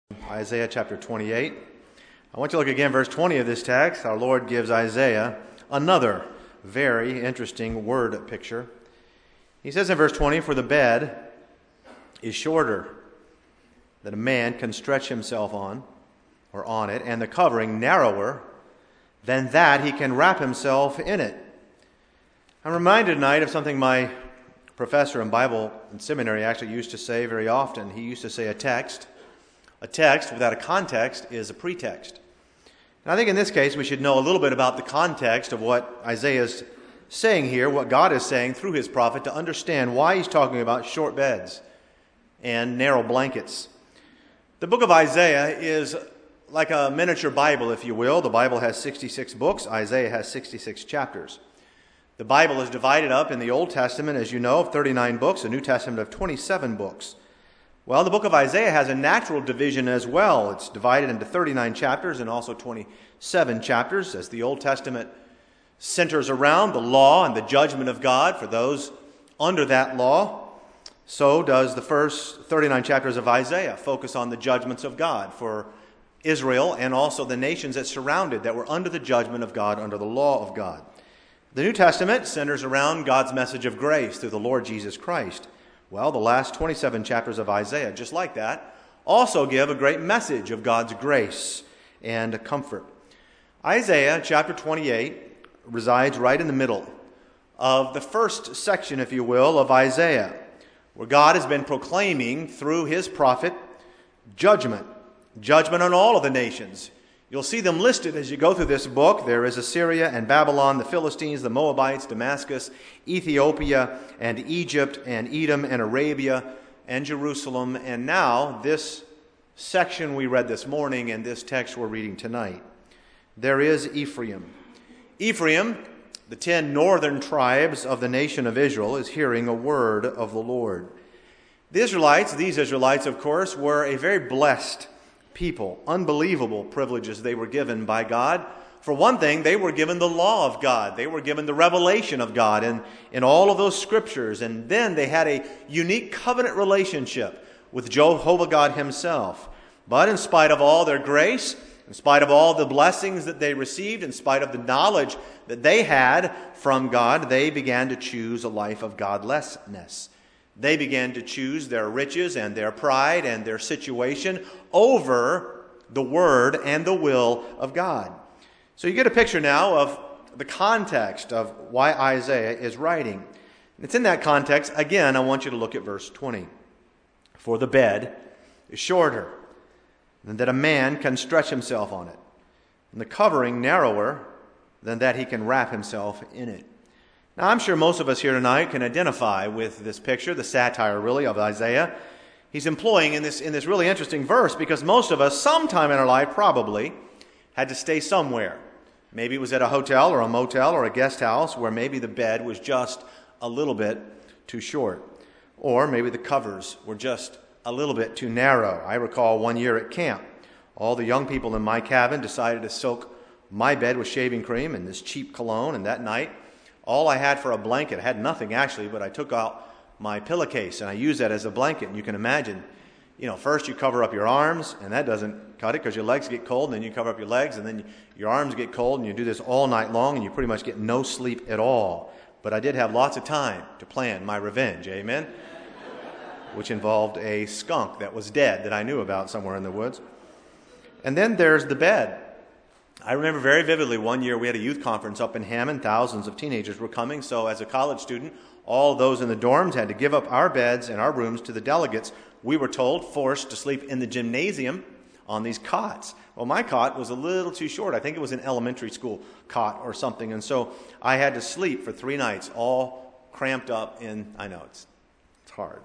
Isaiah chapter 28. I want you to look again, verse 20 of this text. Our Lord gives Isaiah another very interesting word picture. He says in verse 20, "For the bed is shorter than a man can stretch himself on, or on it, and the covering narrower than that he can wrap himself in it." I'm reminded tonight of something my professor in Bible and seminary actually used to say very often. He used to say a text without a context is a pretext. And I think in this case we should know a little bit about the context of what Isaiah is saying here, what God is saying through his prophet, to understand why he's talking about short beds and narrow blankets. The book of Isaiah is like a miniature Bible, if you will. The Bible has 66 books. Isaiah has 66 chapters. The Bible is divided up in the Old Testament, as you know, of 39 books, the New Testament of 27 books. Well, the book of Isaiah has a natural division as well. It's divided into 39 chapters and also 27 chapters, as the Old Testament centers around the law and the judgment of God for those under that law. So does the first 39 chapters of Isaiah focus on the judgments of God for Israel and also the nations that surrounded, that were under the judgment of God, under the law of God. The New Testament centers around God's message of grace through the Lord Jesus Christ. Well, the last 27 chapters of Isaiah, just like that, also give a great message of God's grace and comfort. Isaiah chapter 28 resides right in the middle of the first section, if you will, of Isaiah, where God has been proclaiming through his prophet judgment on all of the nations. You'll see them listed as you go through this book. There is Assyria and Babylon, the Philistines, the Moabites, Damascus, Ethiopia, and Egypt, and Edom, and Arabia, and Jerusalem. And now, this section we read this morning and this text we're reading tonight. There is Ephraim. Ephraim, the 10 northern tribes of the nation of Israel, is hearing a word of the Lord. These Israelites, of course, were a very blessed people. Unbelievable privileges they were given by God. For one thing, they were given the law of God. They were given the revelation of God in all of those scriptures. And then they had a unique covenant relationship with Jehovah God himself. But in spite of all their grace, in spite of all the blessings that they received, in spite of the knowledge that they had from God, they began to choose a life of godlessness. They began to choose their riches and their pride and their situation over the word and the will of God. So you get a picture now of the context of why Isaiah is writing. And it's in that context, again, I want you to look at verse 20. "For the bed is shorter than that a man can stretch himself on it, and the covering narrower than that he can wrap himself in it." Now, I'm sure most of us here tonight can identify with this picture, the satire, really, of Isaiah. He's employing in this really interesting verse because most of us, sometime in our life, probably had to stay somewhere. Maybe it was at a hotel or a motel or a guest house where maybe the bed was just a little bit too short. Or maybe the covers were just a little bit too narrow. I recall one year at camp, all the young people in my cabin decided to soak my bed with shaving cream and this cheap cologne, and that night, all I had for a blanket, I had nothing actually, but I took out my pillowcase and I used that as a blanket. And you can imagine, first you cover up your arms, and that doesn't cut it because your legs get cold, and then you cover up your legs, and then your arms get cold, and you do this all night long, and you pretty much get no sleep at all. But I did have lots of time to plan my revenge, amen? Which involved a skunk that was dead that I knew about somewhere in the woods. And then there's the bed. I remember very vividly one year we had a youth conference up in Hammond. Thousands of teenagers were coming. So as a college student, all those in the dorms had to give up our beds and our rooms to the delegates. We were forced to sleep in the gymnasium on these cots. Well, my cot was a little too short. I think it was an elementary school cot or something. And so I had to sleep for 3 nights, all cramped up in, I know, it's hard.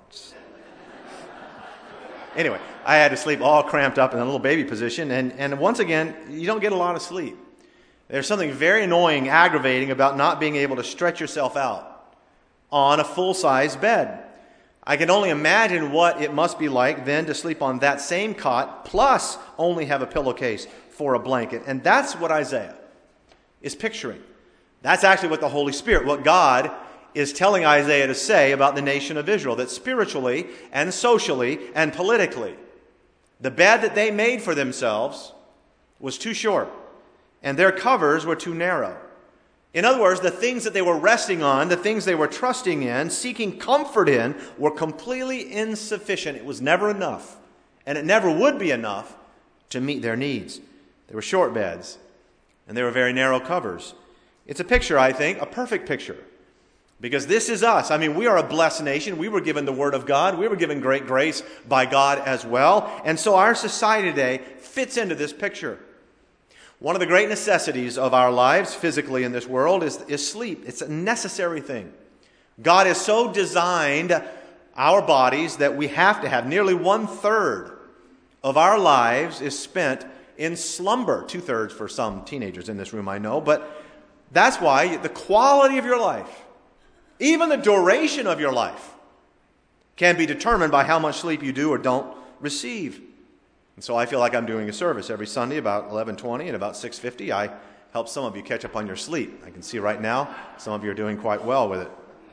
Anyway, I had to sleep all cramped up in a little baby position, and once again, you don't get a lot of sleep. There's something very annoying, aggravating about not being able to stretch yourself out on a full-size bed. I can only imagine what it must be like then to sleep on that same cot, plus only have a pillowcase for a blanket. And that's what Isaiah is picturing. That's actually what the Holy Spirit, what God is telling Isaiah to say about the nation of Israel, that spiritually and socially and politically, The bed that they made for themselves was too short, and their covers were too narrow. In other words, the things that they were resting on, the things they were trusting in, seeking comfort in, were completely insufficient. It was never enough, and it never would be enough to meet their needs. They were short beds, and they were very narrow covers. It's a picture, I think, a perfect picture. Because this is us. I mean, we are a blessed nation. We were given the Word of God. We were given great grace by God as well. And so our society today fits into this picture. One of the great necessities of our lives physically in this world is sleep. It's a necessary thing. God has so designed our bodies that we have to have. Nearly 1/3 of our lives is spent in slumber. 2/3 for some teenagers in this room, I know. But that's why the quality of your life, even the duration of your life, can be determined by how much sleep you do or don't receive. And so I feel like I'm doing a service every Sunday about 11:20 and about 6:50. I help some of you catch up on your sleep. I can see right now some of you are doing quite well with it.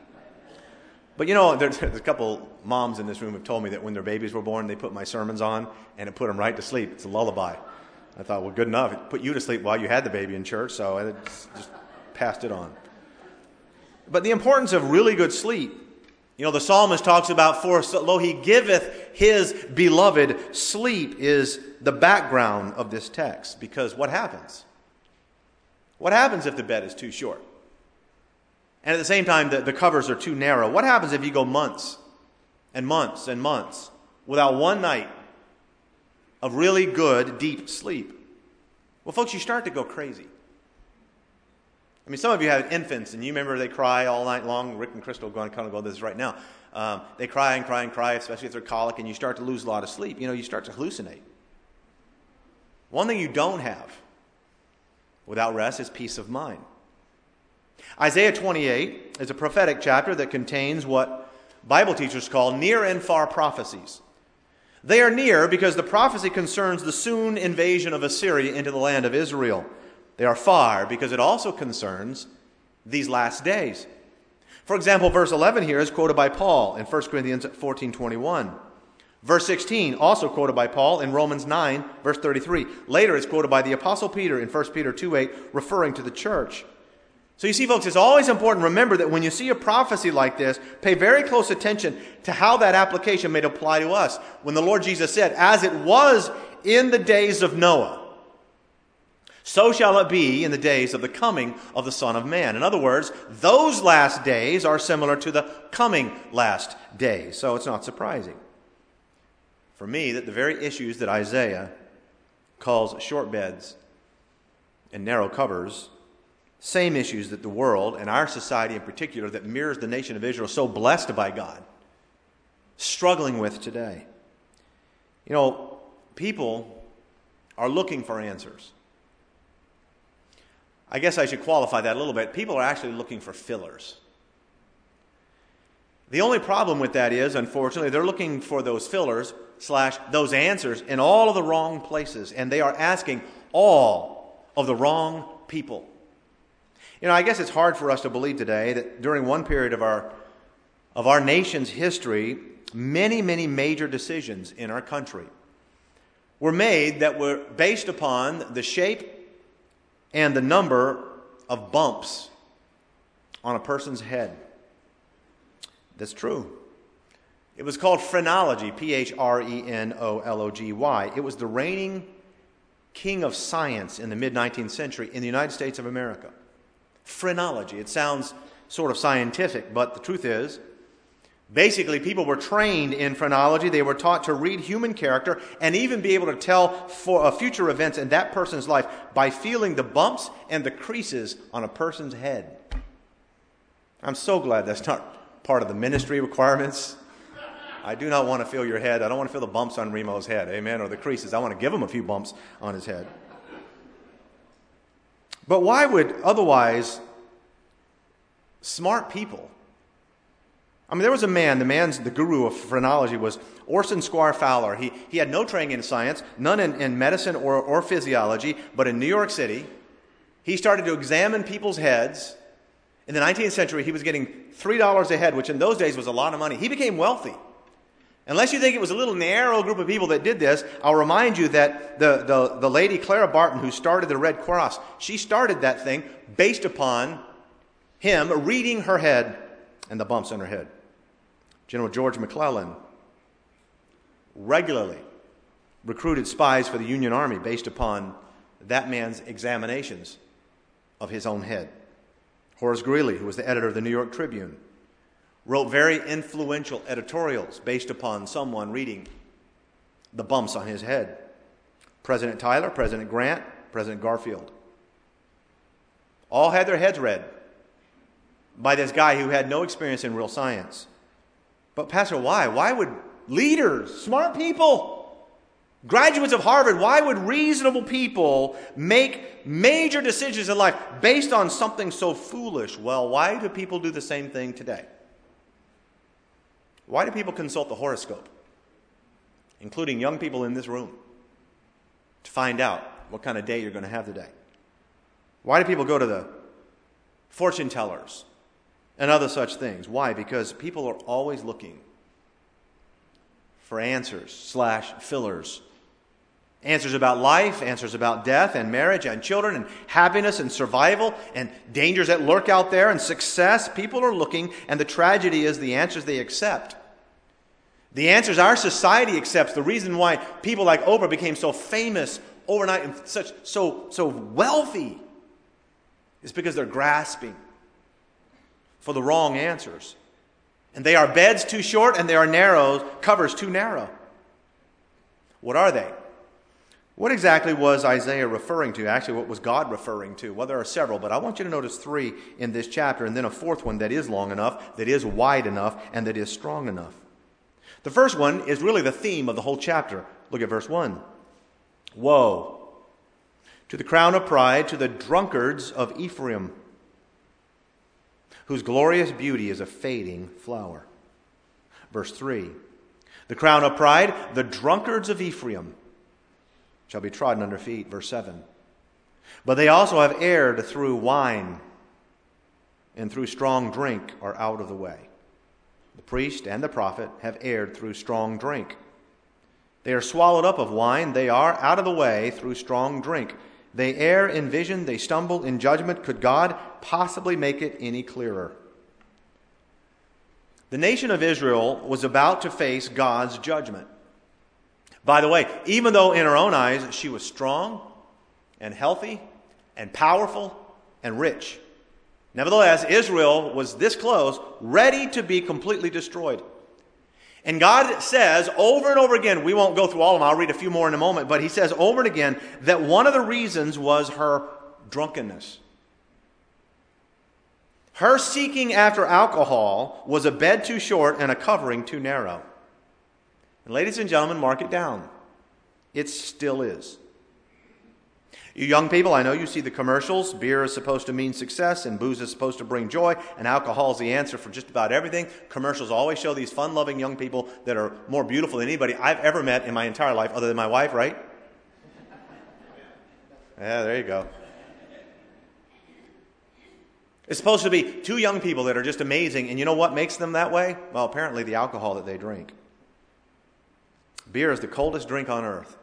But you know, there's a couple moms in this room have told me that when their babies were born, they put my sermons on and it put them right to sleep. It's a lullaby. I thought, well, good enough. It put you to sleep while you had the baby in church, so I just passed it on. But the importance of really good sleep, you know, the psalmist talks about, for lo he giveth his beloved sleep, is the background of this text. Because what happens? What happens if the bed is too short? And at the same time, the covers are too narrow. What happens if you go months and months and months without one night of really good, deep sleep? Well, folks, you start to go crazy. I mean, some of you have infants, and you remember they cry all night long. Rick and Crystal are going to kind of go this right now. They cry and cry and cry, especially if they're colic, and you start to lose a lot of sleep. You know, you start to hallucinate. One thing you don't have without rest is peace of mind. Isaiah 28 is a prophetic chapter that contains what Bible teachers call near and far prophecies. They are near because the prophecy concerns the soon invasion of Assyria into the land of Israel. They are far because it also concerns these last days. For example, verse 11 here is quoted by Paul in 1 Corinthians 14:21. Verse 16, also quoted by Paul in Romans 9, verse 33. Later, it's quoted by the Apostle Peter in 1 Peter 2:8, referring to the church. So you see, folks, it's always important to remember that when you see a prophecy like this, pay very close attention to how that application may apply to us. When the Lord Jesus said, as it was in the days of Noah, so shall it be in the days of the coming of the Son of Man. In other words, those last days are similar to the coming last days. So it's not surprising for me that the very issues that Isaiah calls short beds and narrow covers, same issues that the world, and our society in particular, that mirrors the nation of Israel, so blessed by God, struggling with today. You know, people are looking for answers. I guess I should qualify that a little bit. People are actually looking for fillers. The only problem with that is, unfortunately, they're looking for those fillers / those answers in all of the wrong places, and they are asking all of the wrong people. You know, I guess it's hard for us to believe today that during one period of our nation's history, many major decisions in our country were made that were based upon the shape and the number of bumps on a person's head. That's true. It was called phrenology, Phrenology. It was the reigning king of science in the mid-19th century in the United States of America. Phrenology. It sounds sort of scientific, but the truth is, basically, people were trained in phrenology. They were taught to read human character and even be able to tell for future events in that person's life by feeling the bumps and the creases on a person's head. I'm so glad that's not part of the ministry requirements. I do not want to feel your head. I don't want to feel the bumps on Remo's head, amen, or the creases. I want to give him a few bumps on his head. But why would otherwise smart people... I mean, there was a man, the guru of phrenology was Orson Squire Fowler. He had no training in science, none in medicine or physiology, but in New York City, he started to examine people's heads. In the 19th century, he was getting $3 a head, which in those days was a lot of money. He became wealthy. Unless you think it was a little narrow group of people that did this, I'll remind you that the lady Clara Barton, who started the Red Cross, she started that thing based upon him reading her head and the bumps on her head. General George McClellan regularly recruited spies for the Union Army based upon that man's examinations of his own head. Horace Greeley, who was the editor of the New York Tribune, wrote very influential editorials based upon someone reading the bumps on his head. President Tyler, President Grant, President Garfield all had their heads read by this guy who had no experience in real science. But Pastor, why? Why would leaders, smart people, graduates of Harvard, why would reasonable people make major decisions in life based on something so foolish? Well, why do people do the same thing today? Why do people consult the horoscope, including young people in this room, to find out what kind of day you're going to have today? Why do people go to the fortune tellers and other such things? Why? Because people are always looking for answers / fillers. Answers about life, answers about death and marriage and children and happiness and survival and dangers that lurk out there and success. People are looking, and the tragedy is the answers they accept. The answers our society accepts, the reason why people like Oprah became so famous overnight and so wealthy, is because they're grasping for the wrong answers. And they are beds too short and they are covers too narrow. What are they? What exactly was Isaiah referring to? Actually, what was God referring to? Well, there are several, but I want you to notice 3 in this chapter, and then a 4th one that is long enough, that is wide enough, and that is strong enough. The first one is really the theme of the whole chapter. Look at verse 1. Woe to the crown of pride, to the drunkards of Ephraim, whose glorious beauty is a fading flower. Verse 3. The crown of pride, the drunkards of Ephraim, shall be trodden under feet. Verse 7. But they also have erred through wine, and through strong drink are out of the way. The priest and the prophet have erred through strong drink. They are swallowed up of wine. They are out of the way through strong drink. They err in vision. They stumble in judgment. Could God possibly make it any clearer? The nation of Israel was about to face God's judgment. By the way, even though in her own eyes she was strong and healthy and powerful and rich, nevertheless, Israel was this close, ready to be completely destroyed. And God says over and over again, we won't go through all of them, I'll read a few more in a moment, but he says over and again that one of the reasons was her drunkenness. Her seeking after alcohol was a bed too short and a covering too narrow. And ladies and gentlemen, mark it down. It still is. You young people, I know you see the commercials. Beer is supposed to mean success, and booze is supposed to bring joy, and alcohol is the answer for just about everything. Commercials always show these fun-loving young people that are more beautiful than anybody I've ever met in my entire life, other than my wife, right? Yeah, there you go. It's supposed to be 2 young people that are just amazing, and you know what makes them that way? Well, apparently the alcohol that they drink. Beer is the coldest drink on earth.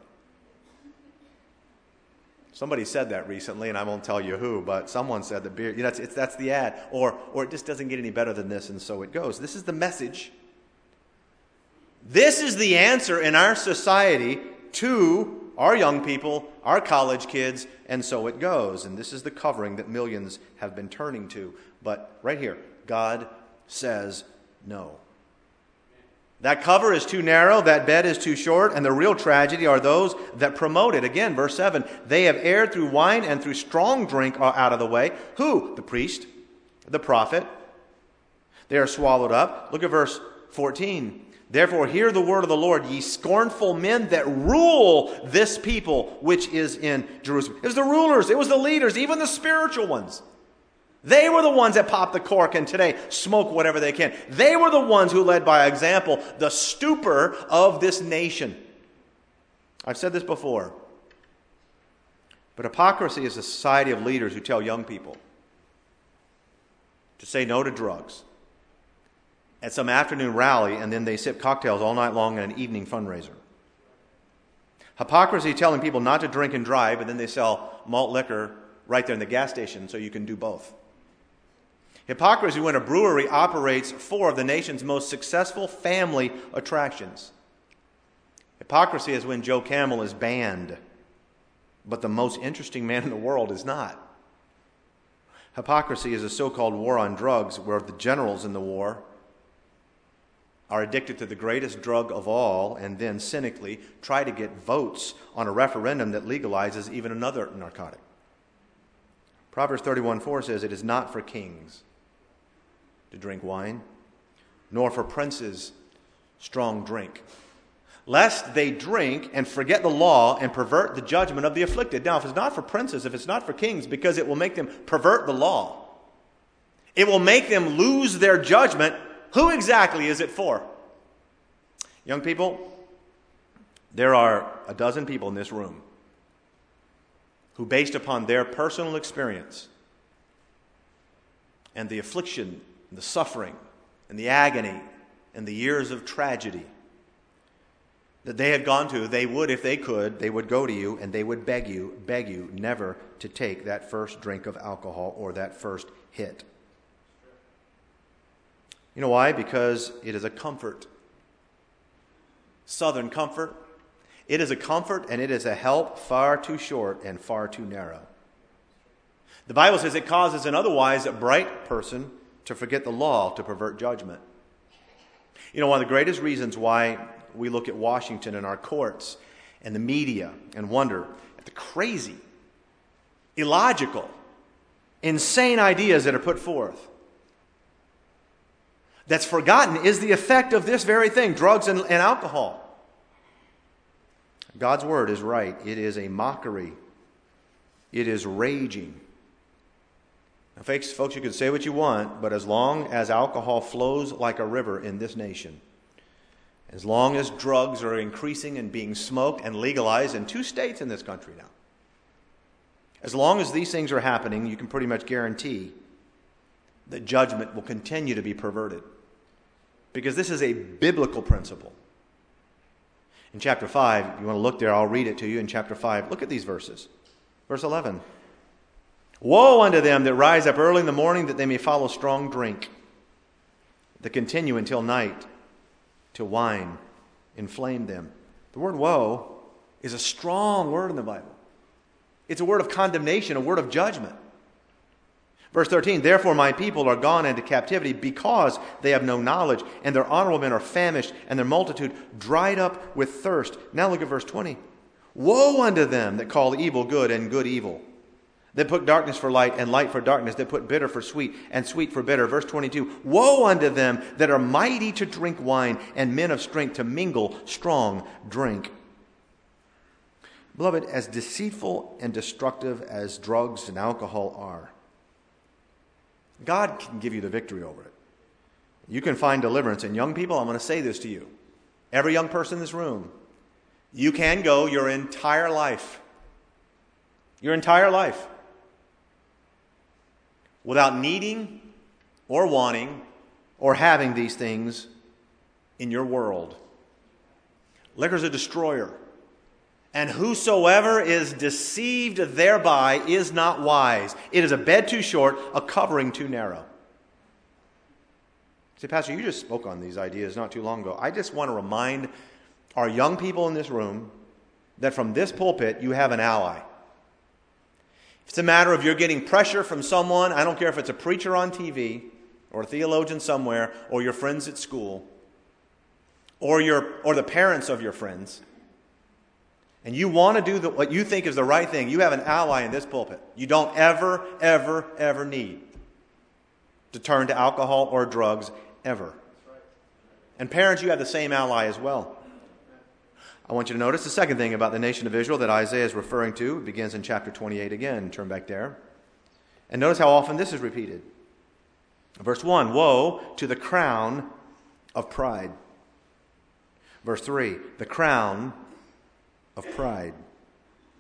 Somebody said that recently, and I won't tell you who, but someone said that beer, that's the ad, or it just doesn't get any better than this, and so it goes. This is the message. This is the answer in our society to our young people, our college kids, and so it goes. And this is the covering that millions have been turning to. But right here, God says no. That cover is too narrow, that bed is too short, and the real tragedy are those that promote it. Again, verse 7, they have erred through wine and through strong drink are out of the way. Who? The priest, the prophet. They are swallowed up. Look at verse 14. Therefore hear the word of the Lord, ye scornful men that rule this people which is in Jerusalem. It was the rulers, it was the leaders, even the spiritual ones. They were the ones that pop the cork and today smoke whatever they can. They were the ones who led by example the stupor of this nation. I've said this before, but hypocrisy is a society of leaders who tell young people to say no to drugs, at some afternoon rally, and then they sip cocktails all night long at an evening fundraiser. Hypocrisy telling people not to drink and drive, but then they sell malt liquor right there in the gas station so you can do both. Hypocrisy when a brewery operates 4 of the nation's most successful family attractions. Hypocrisy is when Joe Camel is banned, but the most interesting man in the world is not. Hypocrisy is a so-called war on drugs where the generals in the war are addicted to the greatest drug of all and then cynically try to get votes on a referendum that legalizes even another narcotic. Proverbs 31:4 says, "It is not for kings to drink wine, nor for princes strong drink, lest they drink and forget the law and pervert the judgment of the afflicted." Now, if it's not for princes, if it's not for kings, because it will make them pervert the law, it will make them lose their judgment, who exactly is it for? Young people, there are a dozen people in this room who, based upon their personal experience and the affliction, and the suffering, and the agony, and the years of tragedy that they had gone to, they would, if they could, they would go to you and they would beg you never to take that first drink of alcohol or that first hit. You know why? Because it is a comfort. Southern comfort. It is a comfort and it is a help far too short and far too narrow. The Bible says it causes an otherwise bright person to forget the law, to pervert judgment. You know, one of the greatest reasons why we look at Washington and our courts and the media and wonder at the crazy, illogical, insane ideas that are put forth, that's forgotten is the effect of this very thing, drugs and alcohol. God's word is right. It is a mockery. It is raging. Now, folks, you can say what you want, but as long as alcohol flows like a river in this nation, as long as drugs are increasing and being smoked and legalized in 2 states in this country now, as long as these things are happening, you can pretty much guarantee that judgment will continue to be perverted. Because this is a biblical principle. In chapter 5, if you want to look there, I'll read it to you in chapter 5. Look at these verses. Verse 11. "Woe unto them that rise up early in the morning, that they may follow strong drink, that continue until night, till wine inflame them." The word woe is a strong word in the Bible. It's a word of condemnation, a word of judgment. Verse 13, "Therefore my people are gone into captivity because they have no knowledge, and their honorable men are famished, and their multitude dried up with thirst." Now look at verse 20. "Woe unto them that call evil good and good evil, that put darkness for light and light for darkness, that put bitter for sweet and sweet for bitter." Verse 22, "Woe unto them that are mighty to drink wine, and men of strength to mingle strong drink." Beloved, as deceitful and destructive as drugs and alcohol are, God can give you the victory over it. You can find deliverance. And young people, I'm going to say this to you. Every young person in this room, you can go your entire life without needing or wanting or having these things in your world. Liquor's a destroyer. And whosoever is deceived thereby is not wise. It is a bed too short, a covering too narrow. Say, Pastor, you just spoke on these ideas not too long ago. I just want to remind our young people in this room that from this pulpit you have an ally. If it's a matter of you're getting pressure from someone, I don't care if it's a preacher on TV or a theologian somewhere or your friends at school or the parents of your friends, and you want to do what you think is the right thing, you have an ally in this pulpit. You don't ever, ever, ever need to turn to alcohol or drugs, ever. And parents, you have the same ally as well. I want you to notice the second thing about the nation of Israel that Isaiah is referring to. It begins in chapter 28 again. Turn back there. And notice how often this is repeated. Verse 1, "Woe to the crown of pride." Verse 3, "The crown of pride."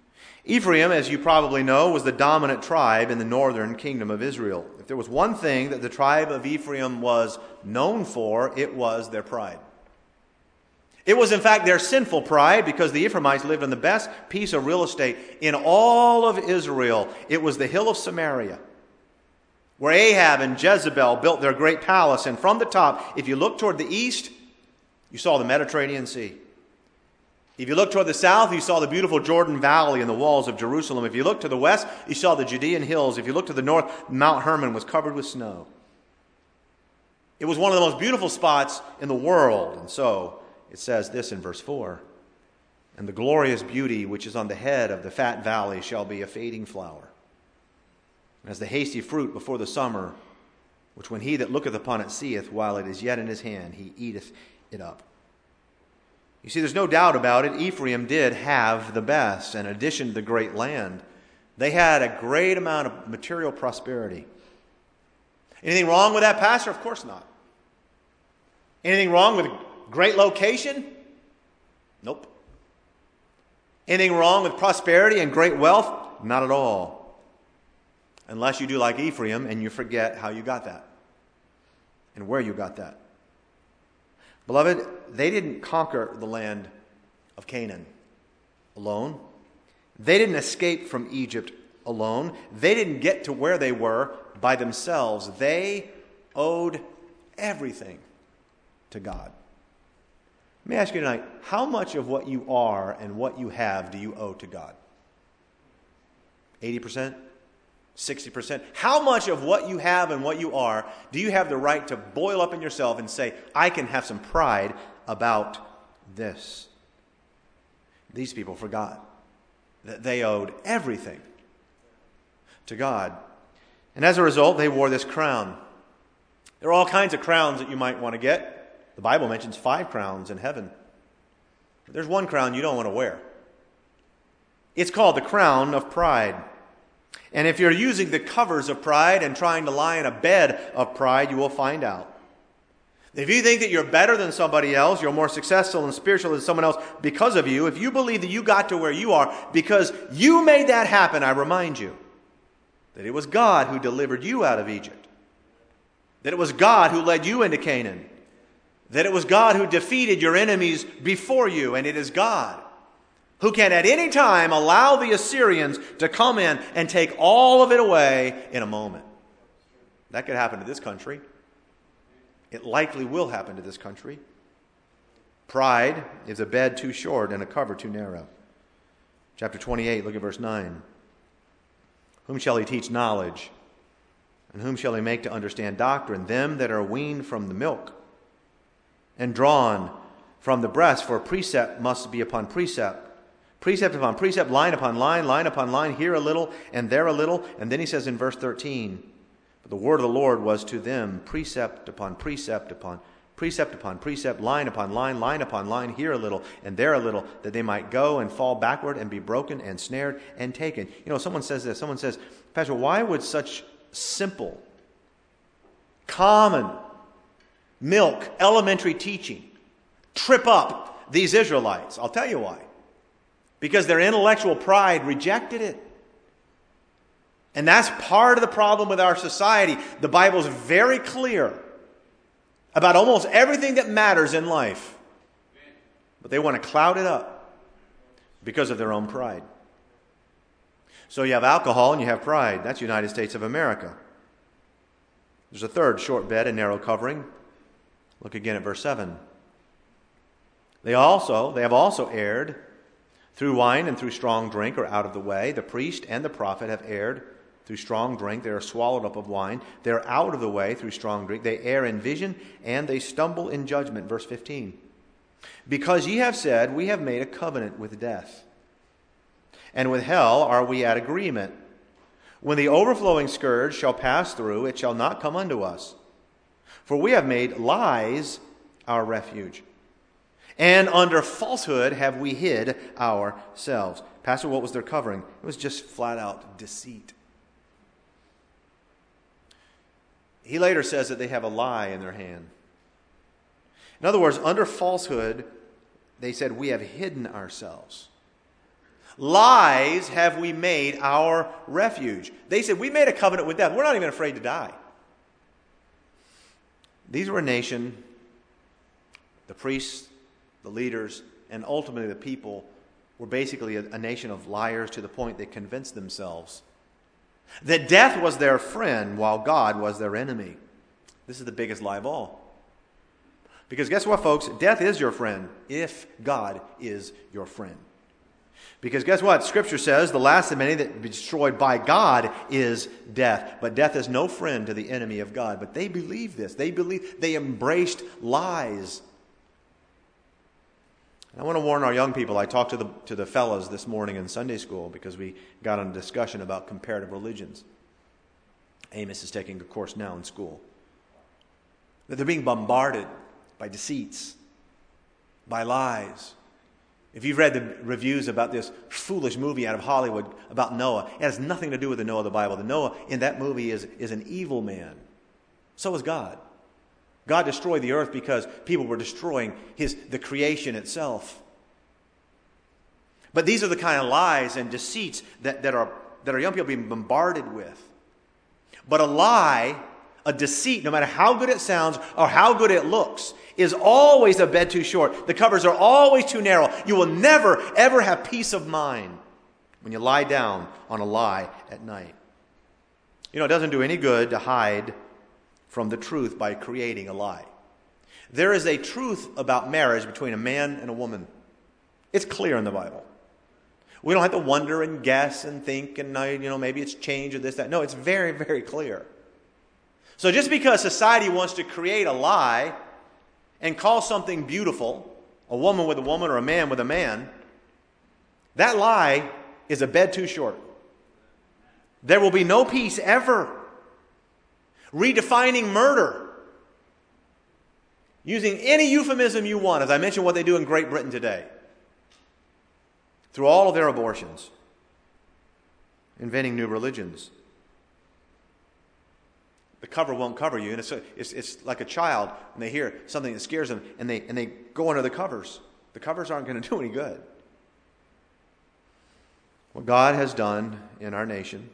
Ephraim, as you probably know, was the dominant tribe in the northern kingdom of Israel. If there was one thing that the tribe of Ephraim was known for, it was their pride. It was, in fact, their sinful pride, because the Ephraimites lived on the best piece of real estate in all of Israel. It was the hill of Samaria, where Ahab and Jezebel built their great palace. And from the top, if you look toward the east, you saw the Mediterranean Sea. If you look toward the south, you saw the beautiful Jordan Valley and the walls of Jerusalem. If you look to the west, you saw the Judean hills. If you look to the north, Mount Hermon was covered with snow. It was one of the most beautiful spots in the world. And so it says this in verse 4, "And the glorious beauty which is on the head of the fat valley shall be a fading flower, as the hasty fruit before the summer, which when he that looketh upon it seeth, while it is yet in his hand, he eateth it up." You see, there's no doubt about it. Ephraim did have the best. In addition to the great land, they had a great amount of material prosperity. Anything wrong with that, Pastor? Of course not. Anything wrong with great location? Nope. Anything wrong with prosperity and great wealth? Not at all. Unless you do like Ephraim and you forget how you got that and where you got that. Beloved, they didn't conquer the land of Canaan alone. They didn't escape from Egypt alone. They didn't get to where they were by themselves. They owed everything to God. Let me ask you tonight, how much of what you are and what you have do you owe to God? 80%? 60%? How much of what you have and what you are do you have the right to boil up in yourself and say, I can have some pride about this? These people forgot that they owed everything to God. And as a result, they wore this crown. There are all kinds of crowns that you might want to get. The Bible mentions 5 crowns in heaven. But there's one crown you don't want to wear. It's called the crown of pride. And if you're using the covers of pride and trying to lie in a bed of pride, you will find out. If you think that you're better than somebody else, you're more successful and spiritual than someone else because of you, if you believe that you got to where you are because you made that happen, I remind you that it was God who delivered you out of Egypt. That it was God who led you into Canaan. That it was God who defeated your enemies before you, and it is God who can at any time allow the Assyrians to come in and take all of it away in a moment. That could happen to this country. It likely will happen to this country. Pride is a bed too short and a cover too narrow. Chapter 28, look at verse 9. "Whom shall he teach knowledge? And whom shall he make to understand doctrine? Them that are weaned from the milk and drawn from the breast, for precept must be upon precept. Precept upon precept, line upon line, line upon line, here a little and there a little." And then he says in verse 13, "But the word of the Lord was to them precept upon precept upon precept upon precept, line upon line, line upon line, here a little and there a little, that they might go and fall backward and be broken and snared and taken." You know, someone says this. Someone says, "Pastor, why would such simple, common, milk, elementary teaching trip up these Israelites?" I'll tell you why. Because their intellectual pride rejected it. And that's part of the problem with our society. The Bible is very clear about almost everything that matters in life. But they want to cloud it up because of their own pride. So you have alcohol and you have pride. That's the United States of America. There's a third short bed and narrow covering. Look again at verse 7. They have also erred through wine and through strong drink are out of the way. The priest and the prophet have erred through strong drink. They are swallowed up of wine. They are out of the way through strong drink. They err in vision and they stumble in judgment. Verse 15. "Because ye have said, we have made a covenant with death, and with hell are we at agreement. When the overflowing scourge shall pass through, it shall not come unto us. For we have made lies our refuge, and under falsehood have we hid ourselves." Pastor, what was their covering? It was just flat out deceit. He later says that they have a lie in their hand. In other words, under falsehood, they said, we have hidden ourselves. Lies have we made our refuge. They said, we made a covenant with death. We're not even afraid to die. These were a nation, the priests, the leaders, and ultimately the people were basically a nation of liars to the point they convinced themselves that death was their friend while God was their enemy. This is the biggest lie of all. Because guess what, folks? Death is your friend if God is your friend. Because guess what? Scripture says the last of many that be destroyed by God is death. But death is no friend to the enemy of God. But they believed this. They embraced lies. And I want to warn our young people. I talked to the fellows this morning in Sunday school because we got on a discussion about comparative religions. Amos is taking a course now in school. That they're being bombarded by deceits, by lies. If you've read the reviews about this foolish movie out of Hollywood about Noah, it has nothing to do with the Noah of the Bible. The Noah in that movie is an evil man. So is God. God destroyed the earth because people were destroying the creation itself. But these are the kind of lies and deceits that our young people are being bombarded with. But a lie, a deceit, no matter how good it sounds or how good it looks, is always a bed too short. The covers are always too narrow. You will never, ever have peace of mind when you lie down on a lie at night. You know, it doesn't do any good to hide from the truth by creating a lie. There is a truth about marriage between a man and a woman. It's clear in the Bible. We don't have to wonder and guess and think and, maybe it's changed or this, that. No, it's very, very clear. So just because society wants to create a lie and call something beautiful, a woman with a woman or a man with a man, that lie is a bed too short. There will be no peace ever. Redefining murder, using any euphemism you want, as I mentioned what they do in Great Britain today, through all of their abortions, inventing new religions. The cover won't cover you, and it's like a child when they hear something that scares them, and they go under the covers. The covers aren't going to do any good. What God has done in our nation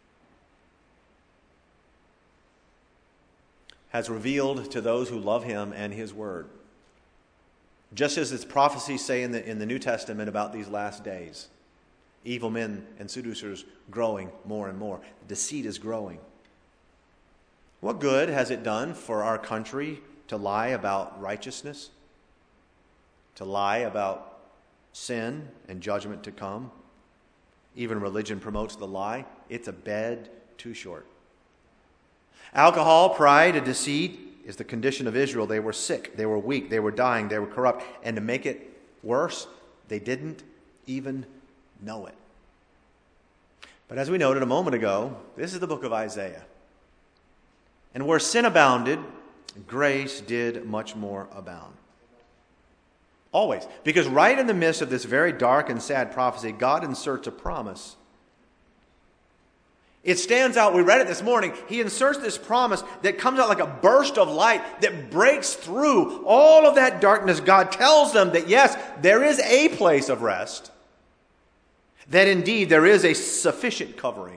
has revealed to those who love Him and His Word. Just as its prophecies say in the New Testament about these last days, evil men and seducers growing more and more. Deceit is growing. What good has it done for our country to lie about righteousness? To lie about sin and judgment to come? Even religion promotes the lie. It's a bed too short. Alcohol, pride, and deceit is the condition of Israel. They were sick, they were weak, they were dying, they were corrupt. And to make it worse, they didn't even know it. But as we noted a moment ago, this is the book of Isaiah. And where sin abounded, grace did much more abound. Always. Because right in the midst of this very dark and sad prophecy, God inserts a promise. It stands out. We read it this morning. He inserts this promise that comes out like a burst of light that breaks through all of that darkness. God tells them that yes, there is a place of rest. That indeed there is a sufficient covering.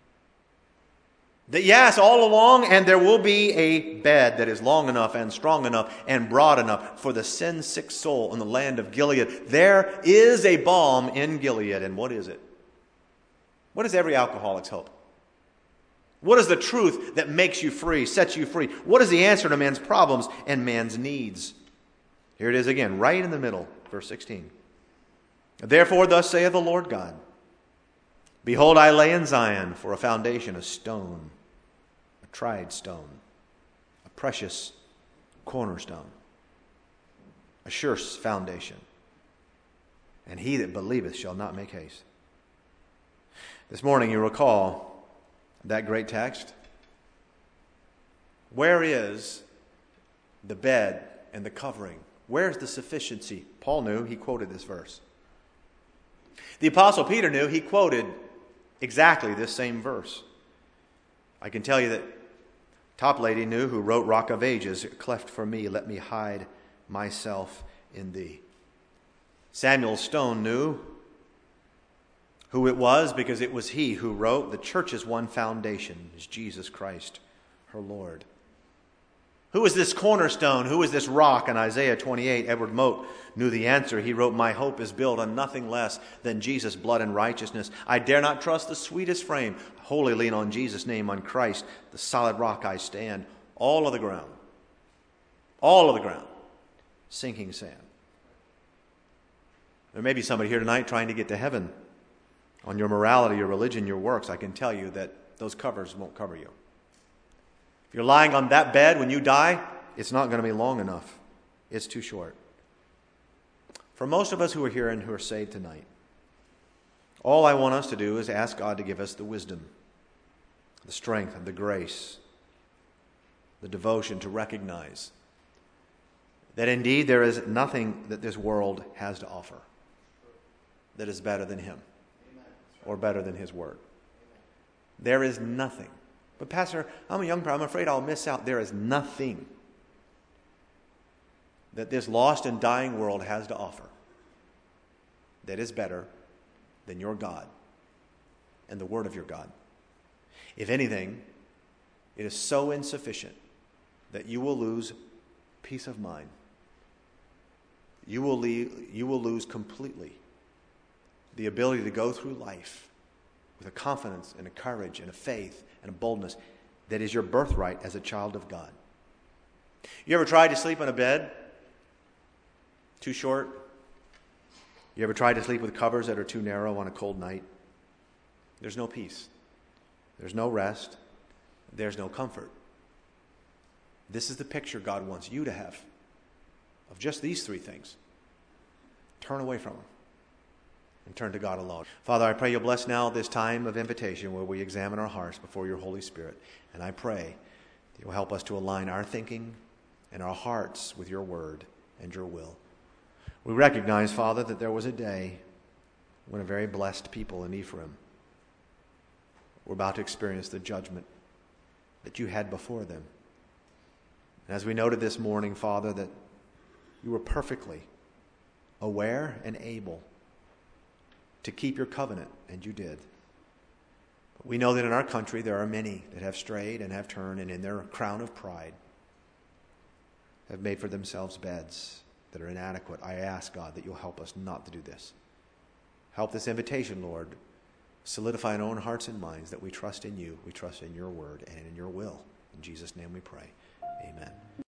That yes, all along, and there will be a bed that is long enough and strong enough and broad enough for the sin-sick soul in the land of Gilead. There is a balm in Gilead. And what is it? What is every alcoholic's hope? What is the truth that makes you free, sets you free? What is the answer to man's problems and man's needs? Here it is again, right in the middle, verse 16. Therefore, thus saith the Lord God, behold, I lay in Zion for a foundation, a stone, a tried stone, a precious cornerstone, a sure foundation. And he that believeth shall not make haste. This morning you recall that great text. Where is the bed and the covering? Where is the sufficiency? Paul knew. He quoted this verse. The Apostle Peter knew. He quoted exactly this same verse. I can tell you that Toplady knew, who wrote Rock of Ages, cleft for me, let me hide myself in thee. Samuel Stone knew, Who it was, because it was he who wrote, the church's one foundation is Jesus Christ, her Lord. Who is this cornerstone? Who is this rock? In Isaiah 28, Edward Mote knew the answer. He wrote, "My hope is built on nothing less than Jesus' blood and righteousness. I dare not trust the sweetest frame. Wholly lean on Jesus' name, on Christ, the solid rock I stand. All of the ground, sinking sand." There may be somebody here tonight trying to get to heaven on your morality, your religion, your works. I can tell you that those covers won't cover you. If you're lying on that bed when you die, it's not going to be long enough. It's too short. For most of us who are here and who are saved tonight, all I want us to do is ask God to give us the wisdom, the strength, and the grace, the devotion to recognize that indeed there is nothing that this world has to offer that is better than Him or better than His Word. There is nothing. But Pastor, I'm a young person. I'm afraid I'll miss out. There is nothing that this lost and dying world has to offer that is better than your God and the Word of your God. If anything, it is so insufficient that you will lose peace of mind. You will lose completely the ability to go through life with a confidence and a courage and a faith and a boldness that is your birthright as a child of God. You ever tried to sleep on a bed too short? You ever tried to sleep with covers that are too narrow on a cold night? There's no peace. There's no rest. There's no comfort. This is the picture God wants you to have of just these three things. Turn away from them and turn to God alone. Father, I pray you'll bless now this time of invitation where we examine our hearts before your Holy Spirit. And I pray that you'll help us to align our thinking and our hearts with your word and your will. We recognize, Father, that there was a day when a very blessed people in Ephraim were about to experience the judgment that you had before them. And as we noted this morning, Father, that you were perfectly aware and able to keep your covenant, and you did. But we know that in our country there are many that have strayed and have turned, and in their crown of pride have made for themselves beds that are inadequate. I ask, God, that you'll help us not to do this. Help this invitation, Lord, solidify in our own hearts and minds that we trust in you, we trust in your word, and in your will. In Jesus' name we pray. Amen.